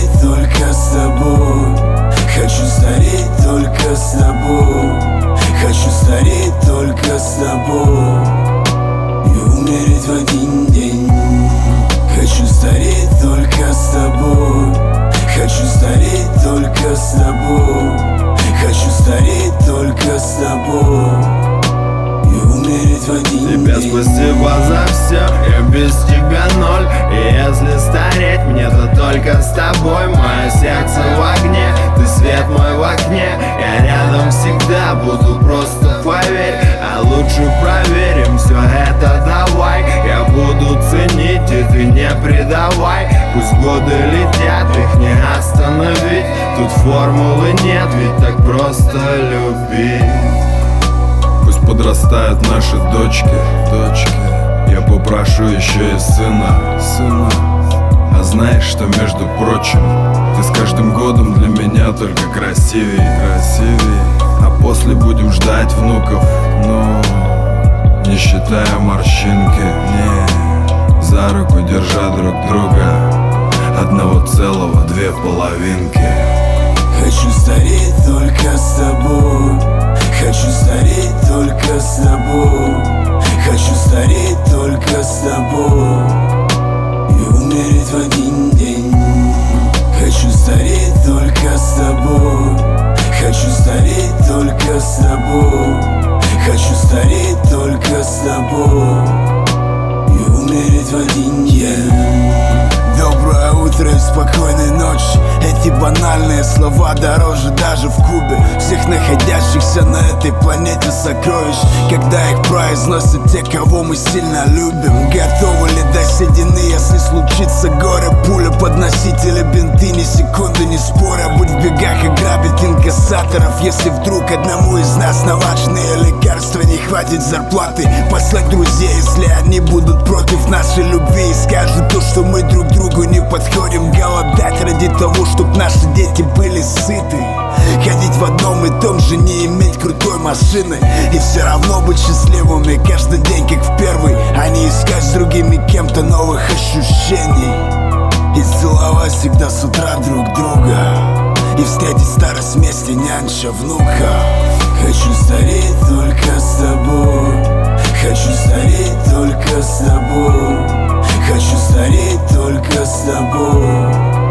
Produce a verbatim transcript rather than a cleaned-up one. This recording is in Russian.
стареть только с тобой. Хочу стареть только с тобой. Хочу стареть только с тобой и умереть в один день. Хочу стареть только с тобой. Хочу стареть только с тобой. Хочу стареть только с тобой и умереть в один Тебе день. спасибо за все, я без тебя ноль. И если стареть мне, то только с тобой. Мое сердце в огне, ты свет мой в окне. Я рядом всегда буду, просто поверь. А лучше проверим все это, давай. Я буду ценить, и ты не предавай. Пусть годы летят, их не остановить. Тут формулы нет, ведь так просто любить. Пусть подрастают наши дочки, дочки. Я попрошу еще и сына, сына. А знаешь, что, между прочим, ты с каждым годом для меня только красивее, красивее. А после будем ждать внуков, ну, не считая морщинки, не. За руку держа друг друга, одного целого две половинки. Хочу стареть только с тобой. Хочу стареть только с тобой. Хочу стареть только с тобой и умереть в один день. Хочу стареть только с тобой. Хочу стареть только с тобой. Хочу стареть только с тобой и умереть в один день. Доброе утро и спокойной ночи. Эти банальные слова дороже даже в кубе всех находящихся на этой планете сокровищ, когда их произносят те, кого мы сильно любим. Готовы ли до седины, если случится горе? Пуля, подносители, бинты, ни секунды не споря. Будь в бегах и грабить инкассаторов, если вдруг одному из нас на важные лекарства не хватит зарплаты. Послать друзей, если они будут против нашей любви и скажут то, что мы друг другу не подходим. Голодать ради того, чтоб наши дети были сыты. Ходить в одном и том же, не иметь крутой машины и все равно быть счастливыми каждый день, как в первый. А не искать с другими кем-то новых ощущений. И целовать всегда с утра друг друга. И встретить старость вместе, нянча внука. Хочу стареть только с тобой. Хочу стареть только с тобой. Хочу стареть только с тобой